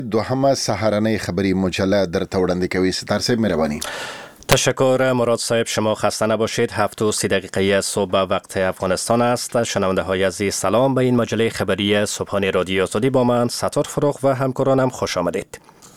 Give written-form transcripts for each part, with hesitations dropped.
دوهمه سهارنۍ خبری مجله در وړاندې کوي. ستار صاحب مهرباني. تشکر مراد صاحب، شما خسته نباشید. 7:30 صبح وقت افغانستان است. شنونده های عزیز سلام به این مجله خبری صبحانه رادیو آزادی. با من ستار فروغ و همکارانم خوش آمدید.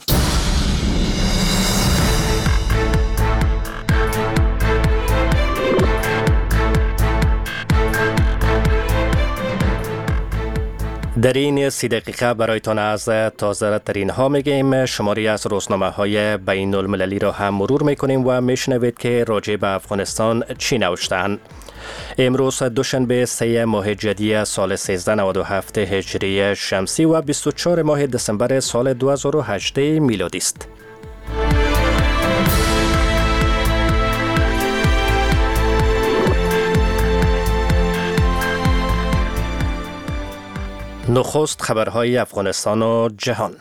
در این 30 دقیقه برایتان از تازه ترین ها میگیم. شماری از روزنامه های بین المللی را هم مرور میکنیم و میشنوید که راجع به افغانستان چی نوشتند. امروز دوشنبه 3 ماه جدی سال 1397 هجری شمسی و 24 ماه دسامبر سال 2018 میلادی است. نخست خبرهای افغانستان و جهان.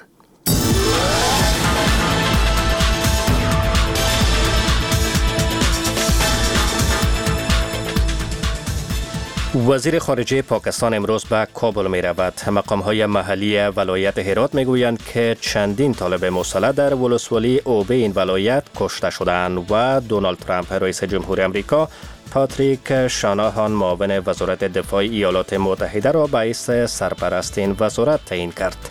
وزیر خارجه پاکستان امروز به کابل می رود. مقام‌های محلی ولایت هرات می گویند که چندین طالب مسلح در ولسوالی اوبه این ولایت کشته شدند و دونالد ترامپ رئیس جمهور آمریکا پاتریک شاناهان معاون وزارت دفاع ایالات متحده را باعث سرپرست این وزارت تعیین کرد.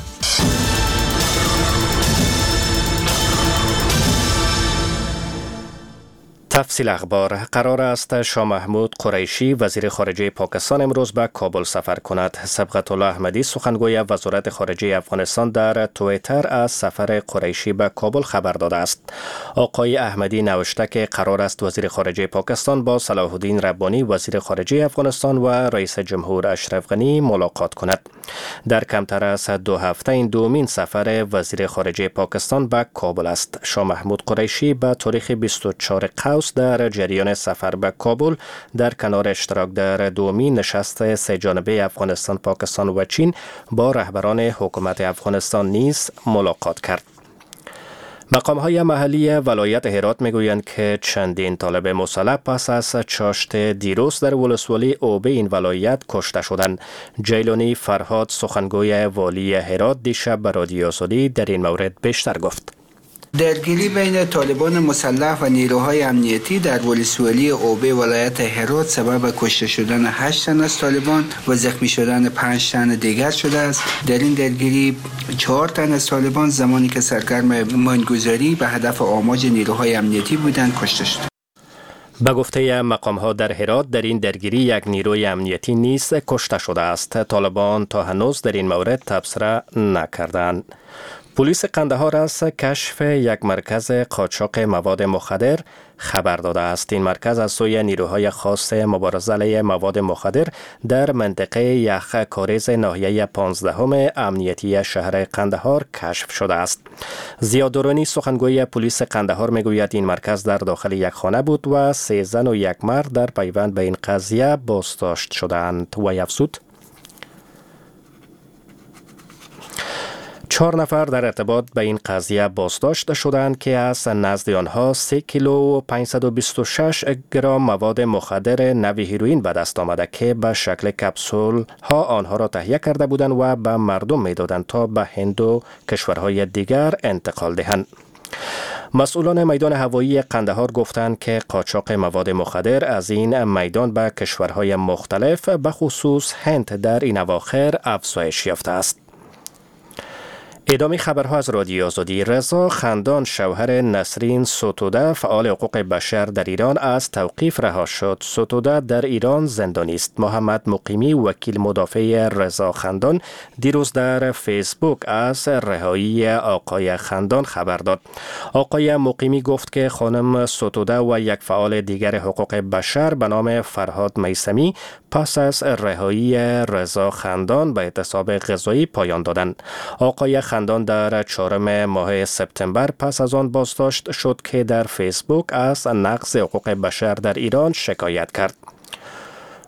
تفصیل اخبار. قرار است شاه محمود قریشی وزیر خارجه پاکستان امروز به کابل سفر کند. صبغت الله احمدی سخنگوی وزارت خارجه افغانستان در توییتر از سفر قریشی به کابل خبر داده است. آقای احمدی نوشته که قرار است وزیر خارجه پاکستان با صلاح الدین ربانی وزیر خارجه افغانستان و رئیس جمهور اشرف غنی ملاقات کند. در کمتر از 2 هفته این دومین سفر وزیر خارجه پاکستان به کابل است. شاه محمود قریشی به تاریخ 24 قوس در جریان سفر به کابل در کنار اشتراک در دومین نشست سه جانبه افغانستان، پاکستان و چین با رهبران حکومت افغانستان نیز ملاقات کرد. مقام‌های محلی ولایت هرات میگویند که چندین طالب مسلح پس از چاشت دیروز در ولسوالی اوبه این ولایت کشته شدند. جیلانی فرهاد سخنگوی والی هرات دیشب به رادیو آزادی در این مورد بیشتر گفت. درگیری بین طالبان مسلح و نیروهای امنیتی در ولسوالی اوبه ولایت هرات سبب کشته شدن 8 تن از طالبان و زخمی شدن 5 تن دیگر شده است. در این درگیری 4 تن از طالبان زمانی که سرگرم ماینگذاری به هدف آماج نیروهای امنیتی بودند کشته شد. به گفته مقام‌ها در هرات در این درگیری یک نیروی امنیتی نیز کشته شده است. طالبان تا هنوز در این مورد تبصره نکردند. پلیس قندهار از کشف یک مرکز قاچاق مواد مخدر خبر داده است. این مرکز از سوی نیروهای خاص مبارزه علیه مواد مخدر در منطقه یخ کاریز ناحیه 15 امنیتی شهر قندهار کشف شده است. زیاد درانی سخنگوی پلیس قندهار میگوید این مرکز در داخل یک خانه بود و 3 زن و 1 مرد در پیوند به این قضیه بازداشت شدند و افزود 4 نفر در ارتباط به این قضیه بازداشت شدند که از نزد آنها 3 کیلو و 526 گرم مواد مخدر نوع هیروئین به دست آمده که به شکل کپسول ها آنها را تهیه کرده بودند و به مردم میدادند تا به هند و کشورهای دیگر انتقال دهند. مسئولان میدان هوایی قندهار گفتند که قاچاق مواد مخدر از این میدان به کشورهای مختلف به خصوص هند در این اواخر افزایش یافته است. ادامه خبرها از رادیو آزادی. رضا خندان شوهر نسرین ستوده فعال حقوق بشر در ایران از توقیف رها شد. ستوده در ایران زندانی است. محمد مقیمی وکیل مدافع رضا خندان دیروز در فیسبوک از رهایی آقای خندان خبر داد. آقای مقیمی گفت که خانم ستوده و یک فعال دیگر حقوق بشر به نام فرهاد میثمی پس از رهایی رضا خندان به اعتصاب غذایی پایان دادند. آقای خندان در 4 ماه سپتامبر پس از آن بازداشت شد که در فیسبوک از نقض حقوق بشر در ایران شکایت کرد.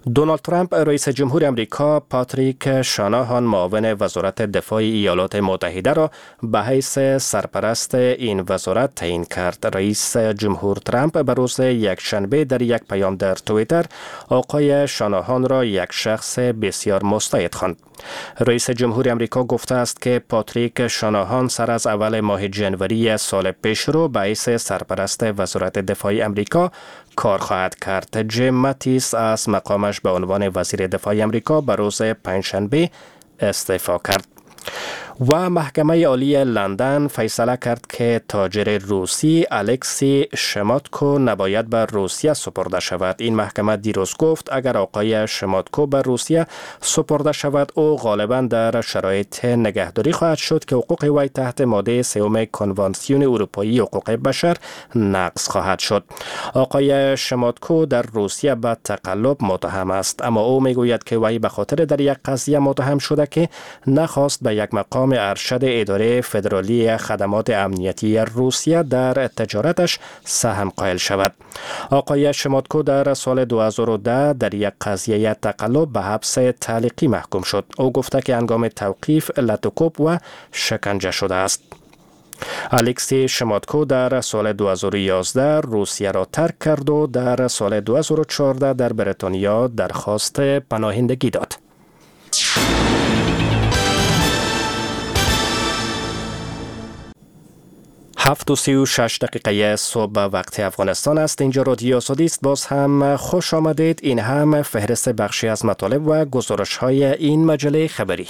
دونالد ترامپ رئیس جمهور امریکا پاتریک شاناهان معاون وزارت دفاع ایالات متحده را به حیث سرپرست این وزارت تعیین کرد. رئیس جمهور ترامپ به روز یکشنبه در یک پیام در توییتر آقای شاناهان را یک شخص بسیار مستعد خواند. رئیس جمهور امریکا گفته است که پاتریک شاناهان سر از اول ماه جنوری سال پیش رو به حیث سرپرست وزارت دفاع امریکا کار خواهد کرد. جیم ماتیس از مقامش به عنوان وزیر دفاع امریکا به روز پنجشنبه استعفا کرد. و محکمه عالی لندن فیصله کرد که تاجر روسی الکسی شماتکو نباید به روسیه سپرده شود. این محکمه دیروز گفت اگر آقای شماتکو به روسیه سپرده شود او غالبا در شرایط نگهداری خواهد شد که حقوق وی تحت ماده 3 کنوانسیون اروپایی حقوق بشر نقض خواهد شد. آقای شماتکو در روسیه به تقلب متهم است، اما او میگوید که وی به خاطر در یک قضیه متهم شده که نخواست به یک مقام ارشد اداره فدرالی خدمات امنیتی روسیه در تجارتش سهم قائل شود. آقای شماتکو در سال 2010 در یک قضیه تقلب به حبس تعلیقی محکوم شد. او گفته که هنگام توقیف علت کوب و شکنجه شده است. الکسی شماتکو در سال 2011 روسیه را ترک کرد و در سال 2014 در بریتانیا درخواست پناهندگی داد. 7:36 صبح وقت افغانستان است. اینجا رادیو آزادی است. باز هم خوش آمدید. این هم فهرست بخشی از مطالب و گزارش های این مجله خبری.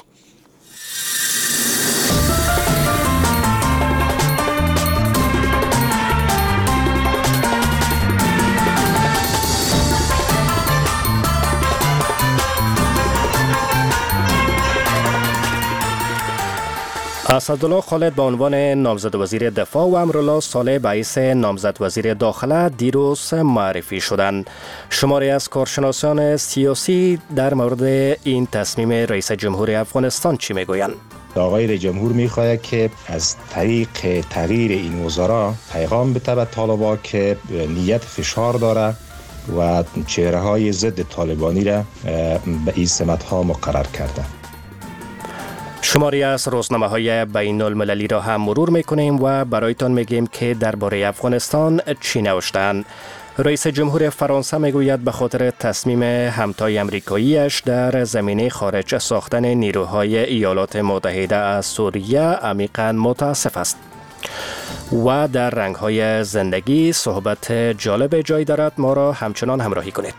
اسدالله خالد به عنوان نامزد وزیر دفاع و امرالله صالح به حیث نامزد وزیر داخله دیروز معرفی شدند. شماری از کارشناسان سیاسی در مورد این تصمیم رئیس جمهور افغانستان چی میگویند؟ آقای رئیس جمهور میخواهد که از طریق تغییر این وزرا پیغام بده به طالبان که نیت فشار داره و چهره های ضد طالبانی را به این سمت ها مقرر کرده. شماری از روزنامه های بین المللی را هم مرور میکنیم و برایتان میگیم که درباره افغانستان چی نوشتند. رئیس جمهور فرانسه میگوید به خاطر تصمیم همتای امریکاییش در زمینه خارج ساختن نیروهای ایالات متحده از سوریه عمیقاً متاسف است. و در رنگ‌های زندگی صحبت جالب جای دارد، ما را همچنان همراهی کنید.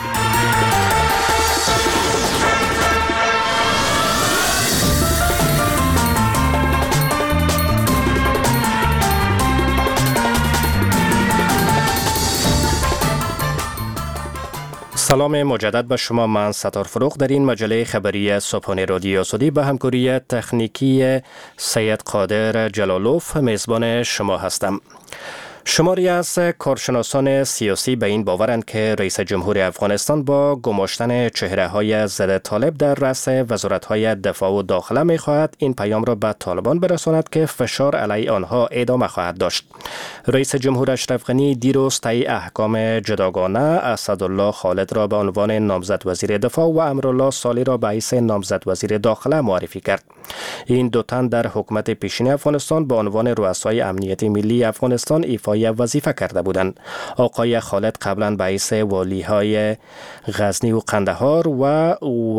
سلام مجدد به شما. من ستار فروغ در این مجله خبری صبحانه رادیو آزادی به همکاری تکنیکی سید قادر جلالوف میزبان شما هستم. شماری از کارشناسان سیاسی به این باورند که رئیس جمهور افغانستان با گماشتن چهره‌های ضد طالب در رأس وزارت‌های دفاع و داخله می‌خواهد این پیام را به طالبان برساند که فشار علیه آنها ادامه خواهد داشت. رئیس جمهور اشرف غنی دیروز طی احکام جداگانه اسدالله خالد را به عنوان نامزد وزیر دفاع و امرالله صالح را به حیث نامزد وزیر داخله معرفی کرد. این دو تن در حکومت پیشین افغانستان به عنوان رؤسای امنیت ملی افغانستان ایفای وظیفه کرده بودند. آقای خالد قبلا به حیث والی‌های غزنی و قندهار و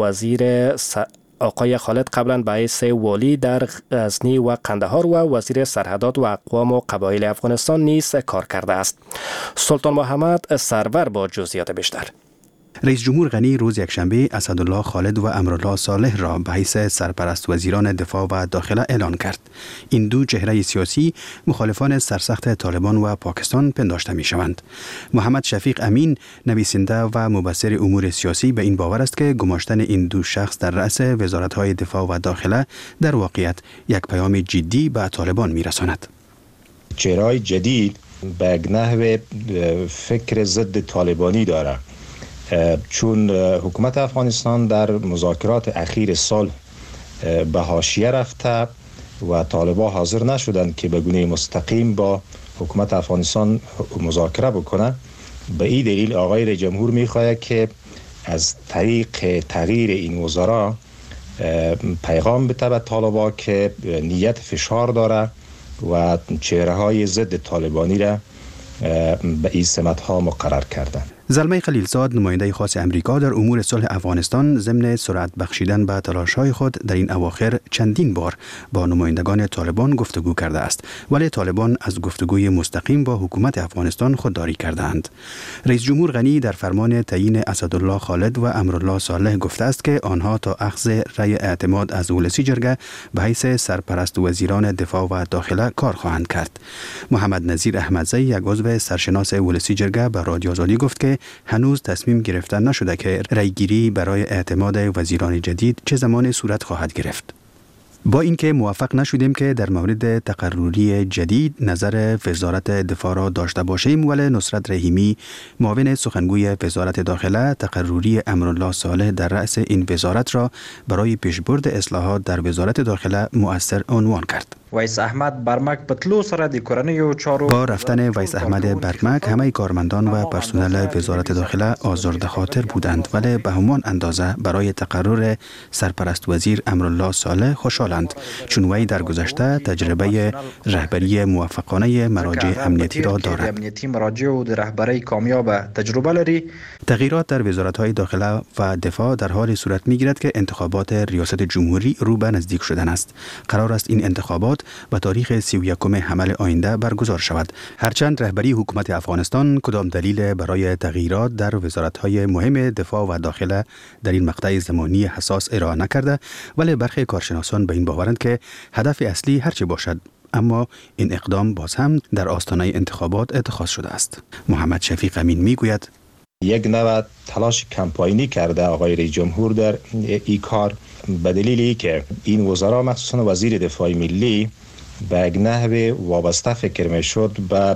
آقای خالد قبلا به حیث والی در غزنی و قندهار و وزیر سرحدات و اقوام و قبایل افغانستان نیز کار کرده است. سلطان محمد سرور با جزئیات بیشتر. رئیس جمهور غنی روز یکشنبه اسدالله خالد و امرالله صالح را به حیث سرپرست وزیران دفاع و داخله اعلان کرد. این دو چهره سیاسی مخالفان سرسخت طالبان و پاکستان پنداشته می شوند. محمد شفیق امین، نویسنده و مبصر امور سیاسی، به این باور است که گماشتن این دو شخص در رأس وزارت‌های دفاع و داخله در واقعیت یک پیام جدی به طالبان می رساند. چهره‌های جدید به نحو فکر ضد طالبانی داره، چون حکومت افغانستان در مذاکرات اخیر صلح به حاشیه رفته و طالبان حاضر نشدند که به گونه مستقیم با حکومت افغانستان مذاکره بکنه. به این دلیل آقای رئیس جمهور میخواهد که از طریق تغییر این وزرا پیغام بده به طالبان که نیت فشار داره و چهره های ضد طالبانی را به این سمت ها مقرر کردن. زلمه خلیلزاد نماینده خاص امریکا در امور صلح افغانستان ضمن سرعت بخشیدن به تلاش‌های خود در این اواخر چندین بار با نمایندگان طالبان گفتگو کرده است، ولی طالبان از گفتگوی مستقیم با حکومت افغانستان خودداری کردند. رئیس جمهور غنی در فرمان تعیین اسدالله خالد و امرالله صالح گفته است که آنها تا اخذ رأی اعتماد از ولسی جرگه به حیث سرپرست وزیران دفاع و داخله کار خواهند کرد. محمد نظیر احمدزی، یک عضو سرشناس ولسی جرگه، به رادیو آزادی گفت که هنوز تصمیم گرفته نشده که رأیگیری برای اعتماد وزیران جدید چه زمان صورت خواهد گرفت. با اینکه موفق نشدیم که در مورد تقرری جدید نظر وزارت دفاع را داشته باشیم، ولی نصرت رحیمی، معاون سخنگوی وزارت داخله، تقرری امرالله صالح در رأس این وزارت را برای پیشبرد اصلاحات در وزارت داخله مؤثر عنوان کرد. ویس احمد برمک پتلو سره د کورنیو چارو با رفتن ویس احمد برمک همه کارمندان و پرسنل وزارت داخله آزرده خاطر بودند، ولی به همان اندازه برای تقرر سرپرست وزیر امرالله صالح خوشحالند، چون وی در گذشته تجربه رهبری موفقانه مراجع امنیتی را دارد. امنیتی مراجع و د رهبری کامیاب تجربه لري. تغییرات در وزارت‌های داخله و دفاع در حال صورت می‌گیرد که انتخابات ریاست جمهوری رو به نزدیک شدن است. قرار است این انتخابات به تاریخ 31 حمل آینده برگزار شود. هرچند رهبری حکومت افغانستان کدام دلیل برای تغییرات در وزارت‌های مهم دفاع و داخله در این مقطع زمانی حساس ارائه نکرده، ولی برخی کارشناسان به این باورند که هدف اصلی هرچی باشد، اما این اقدام باز هم در آستانه انتخابات اتخاذ شده است. محمد شفیق امین میگوید یک نوع تلاش کمپاینی کرده آقای رئیس جمهور در این کار، به دلیلی که این وزرا مخصوصا وزیر دفاع ملی به یک نحو وابسته فکر می شد به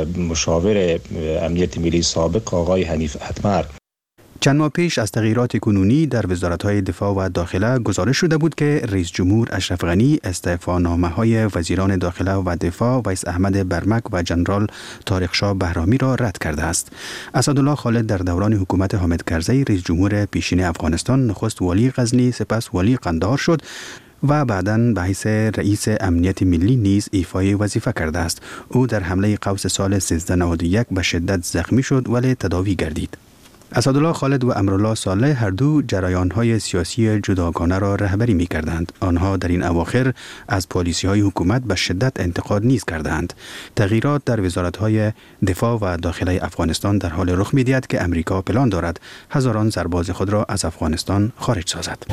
مشاور امنیت ملی سابق آقای حنیف اتمر. چند ماه پیش از تغییرات کنونی در وزارت‌های دفاع و داخله گزارش شده بود که رئیس جمهور اشرف غنی استعفانامه‌های وزیران داخله و دفاع ویس احمد برمک و جنرال طارق شاه بهرامی را رد کرده است. اسدالله خالد در دوران حکومت حامد کرزی رئیس جمهور پیشین افغانستان نخست والی غزنی، سپس والی قندهار شد و بعداً به حیث رئیس امنیت ملی نیز ایفای وظیفه کرده است. او در حمله قوس سال 1391 به شدت زخمی شد ولی تداوی گردید. اسدالله خالد و امرالله صالح هر دو جریان‌های سیاسی جداگانه را رهبری می‌کردند. آنها در این اواخر از پالیسی‌های حکومت به شدت انتقاد نیز کردند. تغییرات در وزارت‌های دفاع و داخله افغانستان در حال رخ می‌دهد که امریکا پلان دارد هزاران سرباز خود را از افغانستان خارج سازد.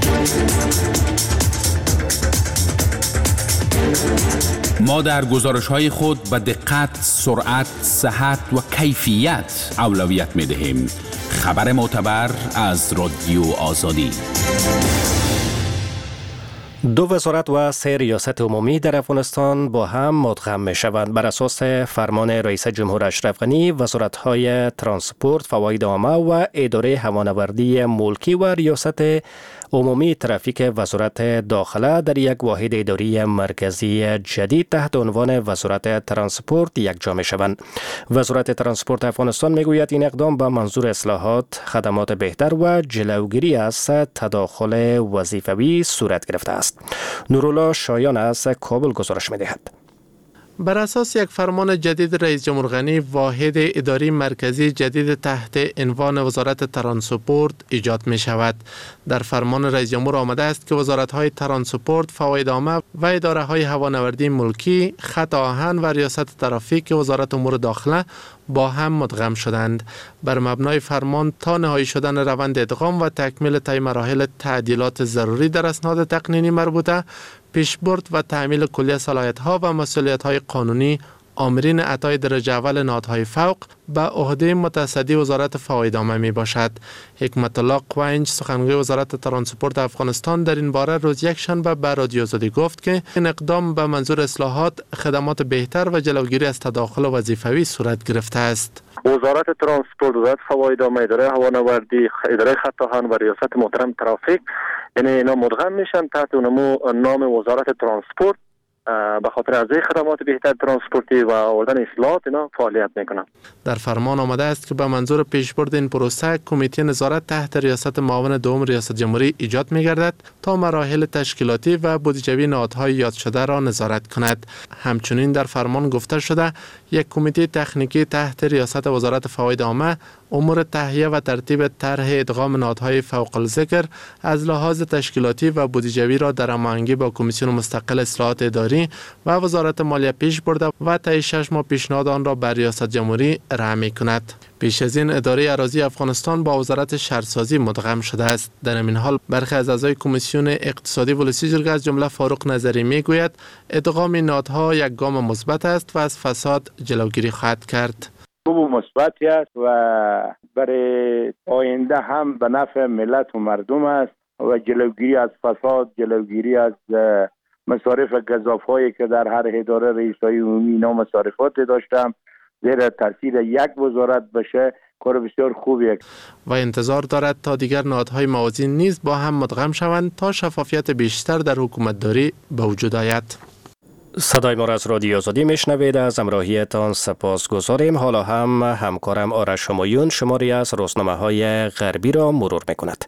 ما در گزارش‌های خود به دقت، سرعت، صحت و کیفیت اولویت می‌دهیم. خبر معتبر از رادیو آزادی. 2 وزارت و 3 ریاست عمومی در افغانستان با هم مدغم می شوند. بر اساس فرمان رئیس جمهور اشرف غنی، وزارت‌های ترانسپورت، فواید عامه و اداره هوانوردی ملکی و ریاست عمومی ترافیک وزارت داخله در یک واحد اداری مرکزی جدید تحت عنوان وزارت ترانسپورت یکجا می شوند. وزارت ترانسپورت افغانستان می گوید این اقدام به منظور اصلاحات، خدمات بهتر و جلوگیری از تداخل وظیفوی صورت گرفته است. نورالله شایان از کابل گزارش می دهد. بر اساس یک فرمان جدید رئیس جمهور غنی، واحد اداری مرکزی جدید تحت عنوان وزارت ترانسپورت ایجاد می شود. در فرمان رئیس جمهور آمده است که وزارت‌های ترانسپورت، فواید عامه و اداره‌های هوانوردی ملکی، خط آهن و ریاست ترافیک وزارت امور داخله با هم مدغم شدند. بر مبنای فرمان تا نهایی شدن روند ادغام و تکمیل طی مراحل تعدیلات ضروری در اسناد تقنینی مربوطه، پیشبرد و تعمیل کلیه صلاحیت‌ها و مسئولیت‌های قانونی آمرین اعطای درجه اول نهادهای فوق به عهده متصدی وزارت فواید عامه می باشد. حکمت الله قوینج، سخنگوی وزارت ترانسپورت افغانستان، در این باره روز یکشنبه به رادیو آزادی گفت که این اقدام به منظور اصلاحات، خدمات بهتر و جلوگیری از تداخل وظیفوی صورت گرفته است. وزارت ترانسپورت، وزارت فواید عامه، اداره هوانوردی، اداره خط آهن و ریاست محترم ترافیک، یعنی اینا مدغم میشن تحت نام وزارت ترانسپورت به خاطر ارزش خدمات بهتر ترانسپورتی و آوردن اصلاحات اینا فعالیت میکنم. در فرمان آمده است که به منظور پیشبرد این پروسه کمیته نظارت تحت ریاست معاون دوم ریاست جمهوری ایجاد می‌گردد تا مراحل تشکیلاتی و بودجوی نهادهای یاد شده را نظارت کند. همچنین در فرمان گفته شده یک کمیته تکنیکی تحت ریاست وزارت فواید عامه امور تهیه و ترتیب طرح ادغام نهادهای فوق الذکر از لحاظ تشکیلاتی و بودجوی را در هماهنگی با کمیسیون مستقل اصلاحات اداری و وزارت مالیه پیش برده و طی 6 ماه پیشنهاد آن را بر ریاست جمهوری ارائه می‌کند. پیش از این اداره اراضی افغانستان با وزارت شهرسازی مدغم شده است. در این حال برخی از اعضای کمیسیون اقتصادی ولسی جرگه از جمله فاروق نظری میگوید ادغام نهادها یک گام مثبت است و از فساد جلوگیری خواهد کرد. خوب مثبتی است و برای آینده هم به نفع ملت و مردم است و جلوگیری از فساد، جلوگیری از مصارف گزافهایی که در هر اداره رئیسای عمومی اینا مصارفات داشتم زیر تاثیر یک وزارت بشه کار بسیار خوبیه و انتظار دارد تا دیگر نهادهای موازی نیز با هم مدغم شوند تا شفافیت بیشتر در حکومتداری به وجود آید. صدای ما را از رادیو آزادی میشنوید. از همراهیتان سپاسگزاریم. حالا هم همکارم آرش همایون شماری از روزنامه‌های غربی را مرور میکند.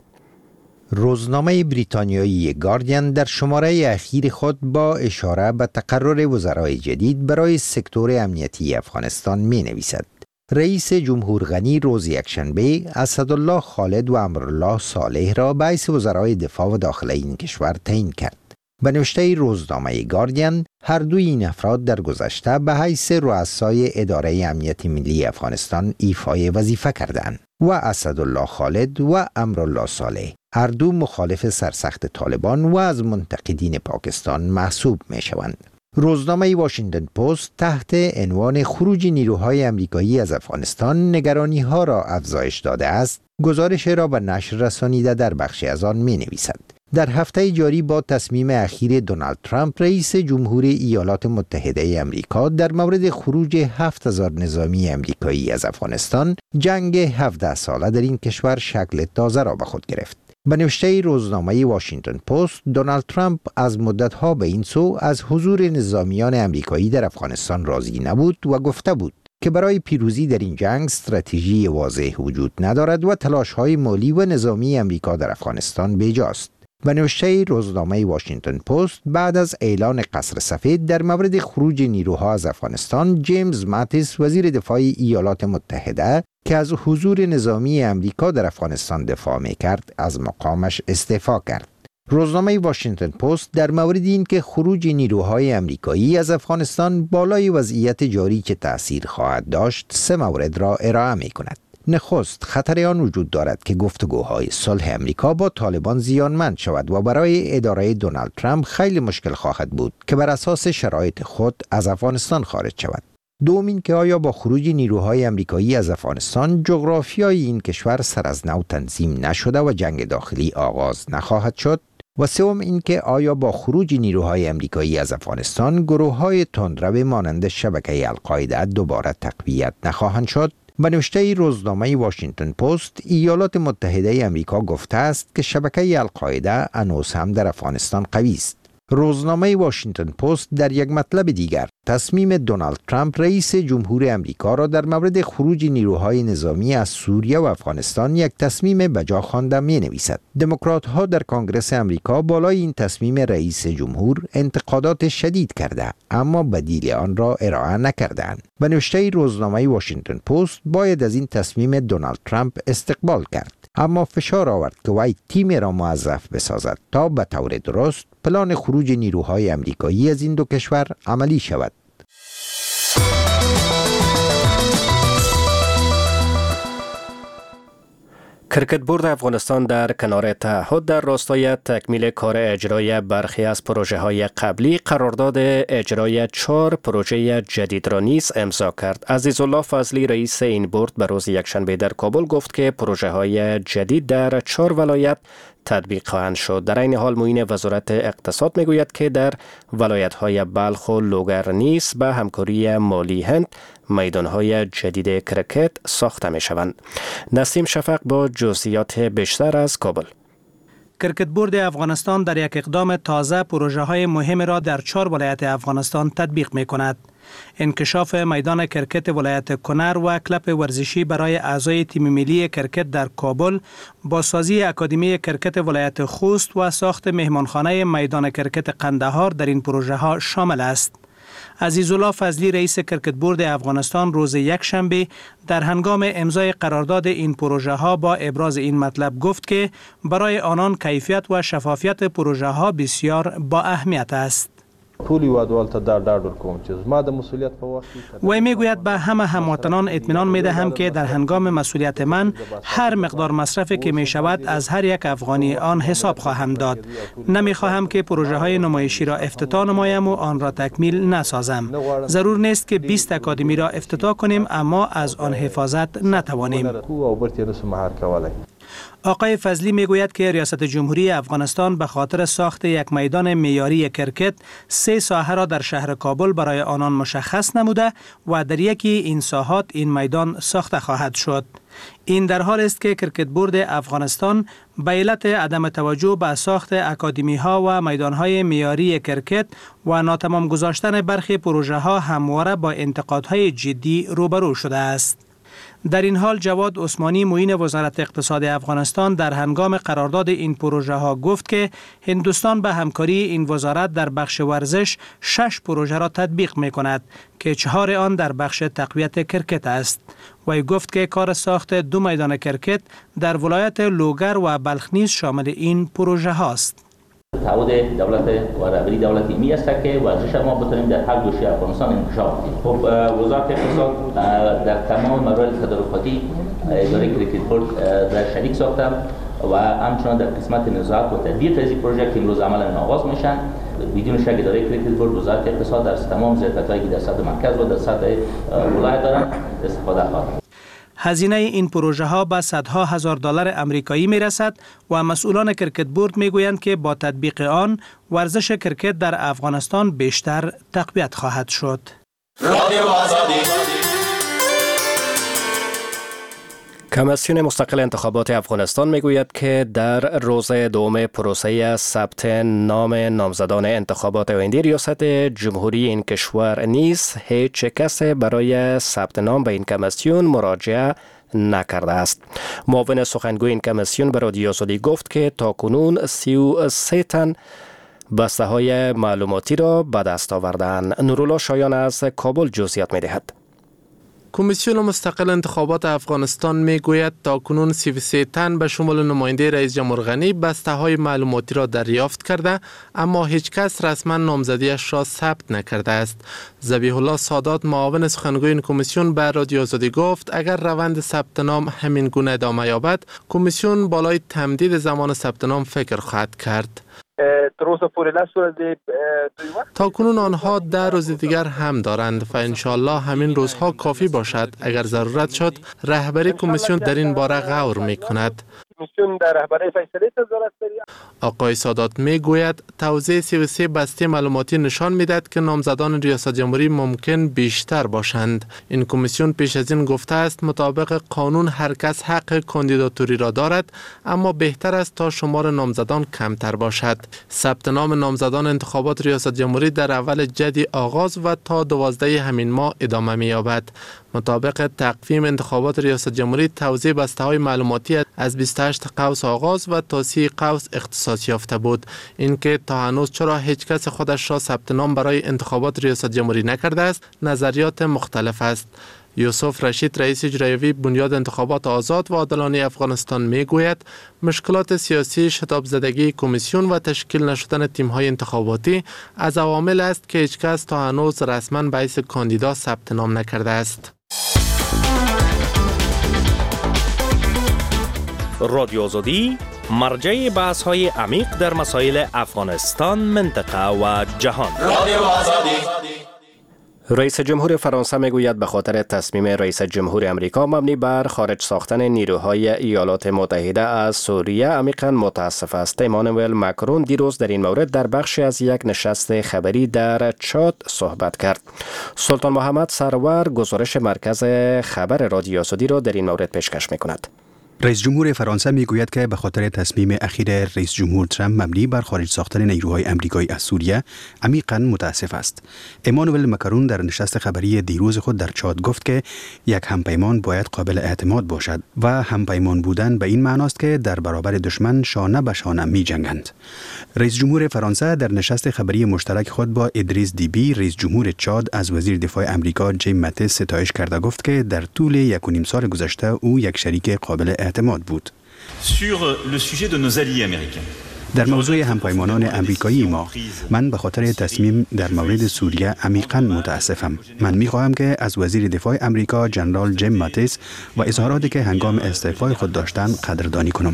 روزنامه بریتانیایی گاردین در شماره اخیر خود با اشاره به تقرر وزرای جدید برای سکتور امنیتی افغانستان می نویسد. رئیس جمهور غنی روز یکشنبه اسدالله خالد و امرالله صالح را به حیث وزرای دفاع و داخله این کشور تعیین کرد. به نوشته روزنامه گاردین هر دوی این افراد در گذشته به حیث رؤسای اداره امنیت ملی افغانستان ایفای وظیفه کردند و اسدالله خالد و امرالله صالح هر دو مخالف سرسخت طالبان و از منتقدین پاکستان محسوب می شوند. روزنامه واشنگتن پست تحت عنوان خروج نیروهای امریکایی از افغانستان نگرانی ها را افزایش داده است گزارش را به نشر رسانیده در بخشی از آن می نویسد. در هفته جاری با تصمیم اخیر دونالد ترامپ رئیس جمهور ایالات متحده آمریکا در مورد خروج 7000 نظامی آمریکایی از افغانستان، جنگ 17 ساله در این کشور شکل تازه را به خود گرفت. به نوشته روزنامه واشنگتن پست، دونالد ترامپ از مدتها به این سو از حضور نظامیان آمریکایی در افغانستان راضی نبود و گفته بود که برای پیروزی در این جنگ استراتژی واضح وجود ندارد و تلاش‌های مالی و نظامی آمریکا در افغانستان بیجاست. به نوشته روزنامه واشنگتن پست بعد از اعلان قصر سفید در مورد خروج نیروها از افغانستان، جیمز ماتیس وزیر دفاع ایالات متحده که از حضور نظامی آمریکا در افغانستان دفاع می‌کرد از مقامش استعفا کرد. روزنامه واشنگتن پست در مورد این که خروج نیروهای آمریکایی از افغانستان بالای وضعیت جاری که تأثیر خواهد داشت 3 مورد را ارائه می‌کند. نخست، خطر آن وجود دارد که گفتگوهای صلح امریکا با طالبان زیانمند شود و برای اداره دونالد ترامپ خیلی مشکل خواهد بود که بر اساس شرایط خود از افغانستان خارج شود. دوم این که آیا با خروج نیروهای امریکایی از افغانستان جغرافیای این کشور سر از نو تنظیم نشده و جنگ داخلی آغاز نخواهد شد. و سوم این که آیا با خروج نیروهای امریکایی از افغانستان گروه‌های تندرو مانند شبکه القاعده دوباره تقویت نخواهند شد. به نوشته روزنامه واشنگتن پست، ایالات متحده آمریکا گفته است که شبکه القاعده هنوز هم در افغانستان قوی است. روزنامه واشنگتن پست در یک مطلب دیگر تصمیم دونالد ترامپ رئیس جمهور آمریکا را در مورد خروج نیروهای نظامی از سوریه و افغانستان یک تصمیم بجا خوانده می‌نویسد. دموکرات‌ها در کنگره آمریکا بالای این تصمیم رئیس جمهور انتقادات شدید کرده اما بدیل آن را ارائه نکردند. به نوشته روزنامه واشنگتن پست باید از این تصمیم دونالد ترامپ استقبال کرد، اما فشار آورد که وی تیم را موظف بسازد تا به طور درست پلان خروج نیروهای آمریکایی از این دو کشور عملی شود. کرکت بورد افغانستان در کنار تعهد در راستای تکمیل کار اجرای برخی از پروژه های قبلی قرارداد اجرای 4 پروژه جدید را نیز امضا کرد. عزیزالله فضلی رئیس این بورد به روز یکشنبه در کابل گفت که پروژه های جدید در 4 ولایت تطبیق خواهند شد. در این حال معین وزارت اقتصاد میگوید که در ولایت‌های بلخ و لوگر نیز به همکاری مالی هند میدان‌های جدید کرکت ساخته می‌شوند. نسیم شفق با جزئیات بیشتر از کابل. کرکت بورد افغانستان در یک اقدام تازه پروژه های مهم را در 4 ولایت افغانستان تطبیق می کند. انکشاف میدان کرکت ولایت کنر و کلب ورزشی برای اعضای تیم ملی کرکت در کابل، بازسازی اکادمی کرکت ولایت خوست و ساخت مهمانخانه میدان کرکت قندهار در این پروژه ها شامل است. عزیزالله فضلی رئیس کرکت بورد افغانستان روز یکشنبه در هنگام امضای قرارداد این پروژه ها با ابراز این مطلب گفت که برای آنان کیفیت و شفافیت پروژه ها بسیار با اهمیت است. وی میگوید به همه هموطنان اطمینان میدهم که در هنگام مسئولیت من هر مقدار مصرفی که می شود از هر یک افغانی آن حساب خواهم داد. نمی خواهم که پروژه های نمایشی را افتتاح نمایم و آن را تکمیل نسازم. ضرور نیست که 20 اکادمی را افتتاح کنیم اما از آن حفاظت نتوانیم. آقای فضلی میگوید که ریاست جمهوری افغانستان به خاطر ساخت یک میدان معیاری کرکت 3 ساحه را در شهر کابل برای آنان مشخص نموده و در یکی این ساحات این میدان ساخته خواهد شد. این در حال است که کرکت بورد افغانستان به علت عدم توجه به ساخت اکادمی ها و میدان های معیاری کرکت و ناتمام گذاشتن برخی پروژه ها همواره با انتقادهای جدی روبرو شده است. در این حال جواد عثمانی معین وزارت اقتصاد افغانستان در هنگام قرارداد این پروژه ها گفت که هندوستان به همکاری این وزارت در بخش ورزش 6 پروژه را تطبیق می کند که 4 آن در بخش تقویت کرکت است. وی گفت که کار ساخت 2 میدان کرکت در ولایت لوگر و بلخ نیز شامل این پروژه هاست. تعهد دولت و رهبری دولتی می است که ورزش ما بتونیم در هر گوشه افغانستان انکشاف بدیم. خب وزارت اقتصاد در تمام مراحل تدارکاتی اداره کرکت بورد در شریک ساخته و همچنان در قسمت نظارت و تدبیر از این پروژه که امروز عملا آغاز میشن بدون شک اداره کرکت بورد وزارت اقتصاد در تمام ظرفیت‌هایی که در سطح مرکز و در سطح ولایت دارن استفاده خواهد. هزینه این پروژه ها به صدها هزار دلار آمریکایی می رسد و مسئولان کرکت بورد می گویند که با تطبیق آن ورزش کرکت در افغانستان بیشتر تقویت خواهد شد. کمیسیون مستقل انتخابات افغانستان میگوید که در روز دوم پروسه ثبت نام نامزدان انتخابات آینده ریاست جمهوری این کشور نیز هیچ کس برای ثبت نام به این کمیسیون مراجعه نکرده است. معاون سخنگوی این کمیسیون به رادیو آزادی گفت که تاکنون 33 تن بسته های معلوماتی را به دست آوردند. نورالله شایان از کابل جزئیات می‌دهد. کمیسیون مستقل انتخابات افغانستان میگوید تاکنون 33 تن به شمول نماینده رئیس جمهور غنی بسته های معلوماتی را دریافت کرده اما هیچ کس رسما نامزدیش را ثبت نکرده است. ذبیح الله سادات معاون سخنگوی این کمیسیون به رادیو آزادی گفت اگر روند ثبت نام همین گونه ادامه یابد کمیسیون بالای تمدید زمان ثبت نام فکر خواهد کرد. تا کنون آنها 10 روز دیگر هم دارند و انشالله همین روزها کافی باشد. اگر ضرورت شد رهبری کمیسیون در این باره غور می کند. آقای سادات می گوید توزیع 33 بسته معلوماتی نشان می دهد که نامزدان ریاست جمهوری ممکن بیشتر باشند. این کمیسیون پیش از این گفته است مطابق قانون هر کس حق کاندیداتوری را دارد اما بهتر است تا شمار نامزدان کمتر باشد. ثبت نام نامزدان انتخابات ریاست جمهوری در اول جدی آغاز و تا 12 همین ماه ادامه می یابد. مطابق تقویم انتخابات ریاست جمهوری توزیع بسته های معلوماتی از 28 قوس آغاز و تا 30 قوس اختصاص یافته بود. اینکه تا هنوز چرا هیچ کس خودش را ثبت نام برای انتخابات ریاست جمهوری نکرده است نظریات مختلف است. یوسف رشید رئیس اجرایی بنیاد انتخابات آزاد و عادلانه افغانستان میگوید مشکلات سیاسی، شتاب زدگی کمیسیون و تشکیل نشدن تیم‌های انتخاباتی از عوامل است که هیچ کس تا هنوز رسما به حیث کاندیدا ثبت نام نکرده است. رادیو آزادی مرجع بحث‌های عمیق در مسائل افغانستان، منطقه و جهان. رادیو آزادی. رئیس جمهور فرانسه میگوید به خاطر تصمیم رئیس جمهور امریکا مبنی بر خارج ساختن نیروهای ایالات متحده از سوریه عمیقاً متاسف است. امانوئل ماکرون دیروز در این مورد در بخشی از یک نشست خبری در چاد صحبت کرد. سلطان محمد سرور گزارش مرکز خبر رادیو آزادی را در این مورد پیشکش میکند. رئیس جمهور فرانسه میگوید که به خاطر تصمیم اخیر رئیس جمهور ترامپ مبنی بر خارج ساختن نیروهای آمریکایی از سوریه عمیقاً متاسف است. امانوئل مکرون در نشست خبری دیروز خود در چاد گفت که یک همپیمان باید قابل اعتماد باشد و همپیمان بودن به این معناست که در برابر دشمن شانه به شانه می‌جنگند. رئیس جمهور فرانسه در نشست خبری مشترک خود با ادریس دیبی رئیس جمهور چاد از وزیر دفاع آمریکا جیم ماتیس ستایش کرده گفت که در طول 1.5 سال گذشته او یک شریک قابل اعتماد بود. در موضوع همپیمانان آمریکایی ما، من به خاطر تصمیم در مورد سوریه عمیقاً متاسفم. من می‌خواهم که از وزیر دفاع آمریکا جنرال جیم ماتیس و اظهاراتی که هنگام استعفای خود داشتند قدردانی کنم.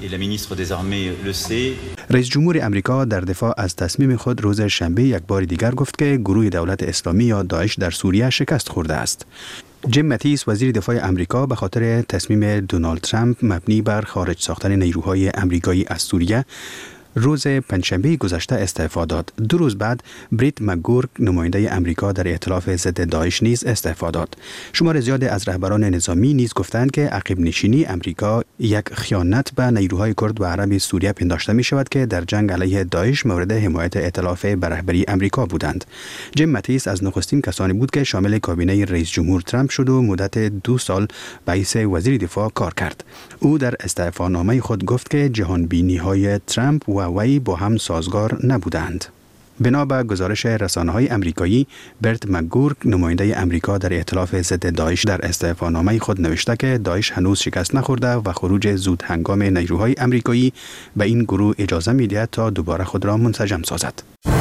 رئیس جمهور آمریکا در دفاع از تصمیم خود روز شنبه یک بار دیگر گفت که گروه دولت اسلامی یا داعش در سوریه شکست خورده است. جیم ماتیس وزیر دفاع آمریکا به خاطر تصمیم دونالد ترامپ مبنی بر خارج ساختن نیروهای آمریکایی از سوریه روز پنجشنبه گذشته استعفا داد. 2 روز بعد بریت مکگورک نماینده آمریکا در ائتلاف ضد داعش نیز استعفا داد. شمار زیادی از رهبران نظامی نیز گفتند که عقب نشینی آمریکا یک خیانت به نیروهای کرد و عرب سوریه پنداشته می شود که در جنگ علیه داعش مورد حمایت ائتلاف به رهبری آمریکا بودند. جیم ماتیس از نخستین کسانی بود که شامل کابینه رئیس جمهور ترامپ شد و مدت 2 سال رئیس وزیر دفاع کار کرد. او در استعفانامه خود گفت که جهانبینی‌های ترامپ و وی با هم سازگار نبودند. بنا به گزارش رسانه‌های آمریکایی، برت مکگورک نماینده آمریکا در ائتلاف ضد داعش در استعفانامه خود نوشته که داعش هنوز شکست نخورده و خروج زود هنگام نیروهای آمریکایی به این گروه اجازه می‌دهد تا دوباره خود را منسجم سازد.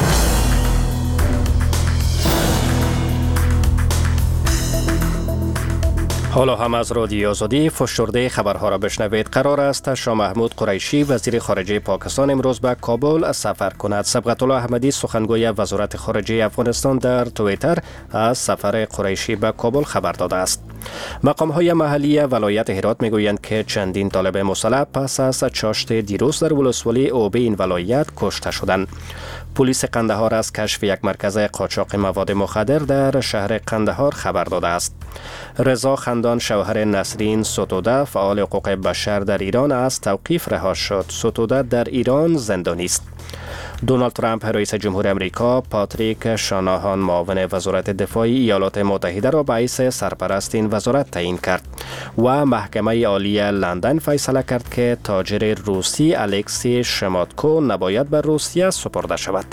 حالا هم از رادیو آزادی فشرده خبرها را بشنوید. قرار است شاه محمود قریشی وزیر خارجه پاکستان امروز به کابل سفر کند. صبغت الله احمدی سخنگوی وزارت خارجه افغانستان در توییتر از سفر قریشی به کابل خبر داده است. مقام‌های محلی ولایت هرات میگویند که چندین طالب مسلح پس از چاشت دیروز در ولسوالی اوبه این ولایت کشته شدند. پلیس قندهار از کشف یک مرکز قاچاق مواد مخدر در شهر قندهار خبر داده است. رضا خندان شوهر نسرین ستوده فعال حقوق بشر در ایران از توقیف رها شد. ستوده در ایران زندانی است. دونالد ترامپ رئیس جمهور آمریکا پاتریک شاناهان معاون وزارت دفاع ایالات متحده را به حیث سرپرست این وزارت تعیین کرد و محکمه عالی لندن فیصله کرد که تاجر روسی الکسی شماتکو نباید به روسیه سپرده شود.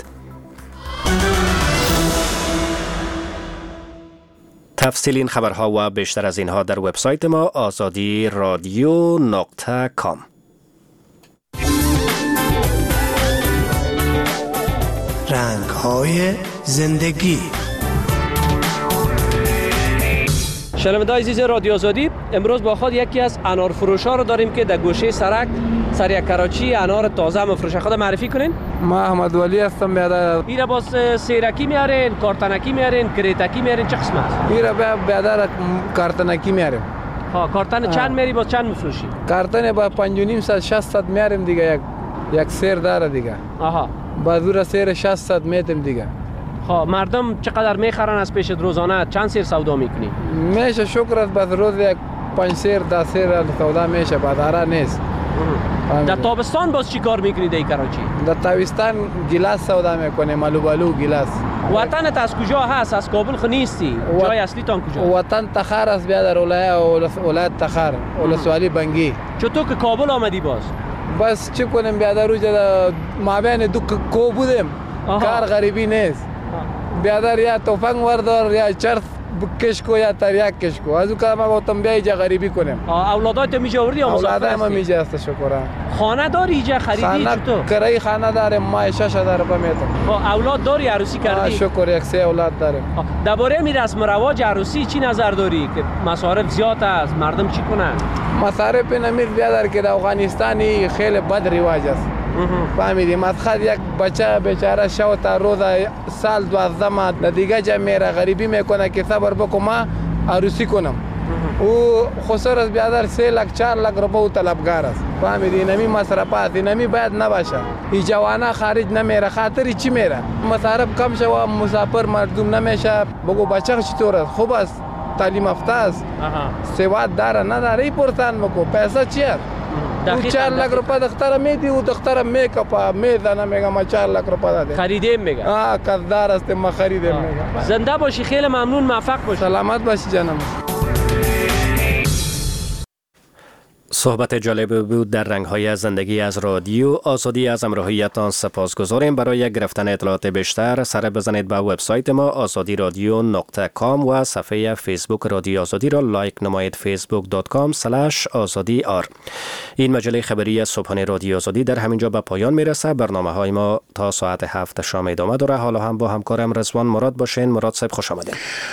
تفصیل این خبرها و بیشتر از اینها در وبسایت ما azadi.radio.com. رنگ‌های زندگی. شنونده‌های عزیز رادیو آزادی، امروز با خود یکی از انار فروش‌ها رو داریم که در گوشه سرک سریع کراچی انار تازه مفروشه. خود معرفی کنین. ما احمد ولی هستم. بیادر ایرا باز سیرکی میارین، کارتنکی میارین، کریتکی میارین، چه قسم است؟ ایرا بیادر کارتنکی میاریم. ها کارتن چند میاری باز چند مفروشی؟ کارتن با 5.5 600 میاریم دیگه. یک سیر داره دیگه. آها. بازور سیر 600 میتیم دیگه. خب مردم چقدر میخرن از پیش روزانه؟ چند سیر سودا میکنی؟ میشه شکر است بس روز یک 5 سیر 10 سیر سودا میشه، بازار نیست. در تابستان باز چی کار میکنی در کراچی؟ در تابستان گلاس سودا میکنیم، آلو بالو گلاس. وطنت از کجا هست؟ از کابل خو نیستی؟ جای اصلی تان کجا؟ وطن تخار است بیادر، ولایت تخار، ولسوالی بنگی. چطور که کابل آمدی باز؟ بس چی کنیم بیادر روزا مابین دو کو بودیم. کار غریبی نیست. بیادر یا توفنگ وردار یا چرت کشکو یا تریاک کشکو. از اون که ما گفتم بیا اینجا غریبی کنیم. اولادات میجه آوردی یا مسافر هستی؟ اولادای ما میجه است شکر. خانه داری اینجا خریدی چطور؟ کرای خانه داریم ما 6000 روپیه میتم. اولاد داری عروسی کردی؟ شکر یک 3 اولاد داریم. درباره رسم و رواج عروسی چی نظر داری که مصارف زیاد است؟ مردم چی کنن؟ مصارف نمید بیادر که در افغانستانی خیلی بد رواج است. فهمیدی مسخد یک بچه بیچاره شو تا روز سال 12 ماه دیگه جا میره غریبی میکنه که صبر بکن ما عروسی کنم. او خسر از بیادر 3 لک 4 لک روپیه طلبگار است. فهمیدی نمی مصرفات نمی باید نباشه. این جوانه خارج نمیره خاطر چی میره؟ مصارف کم شو مسافر مردم نمیشه. بگو بچه چطور است؟ خوب است. تعلیم یافته است سواد داره نداره پرسان مکو پیسه چی است او 4 لک روپه دختر میدی و دختر میکاپ میزنه میگه ما 4 لک روپه داده خریدیم میگه قدردان است ما خریدیم میگه. زنده باشی، خیلی ممنون، موفق باشی. سلامت باشی جانم. صحبت جالب بود در رنگ‌های زندگی از رادیو آزادی. از همراهیتان سپاسگزاریم. برای گرفتن اطلاعات بیشتر سر بزنید به وبسایت ما azadiradyo.com و صفحه فیسبوک رادیو آزادی را لایک نمایید facebook.com/azadi. این مجله خبری صبحانه رادیو آزادی در همینجا به پایان میرسه. برنامه‌های ما تا ساعت 7 شام ادامه داره. حالا هم با همکارم رضوان مراد باشین. مراد صاحب خوش آمدید.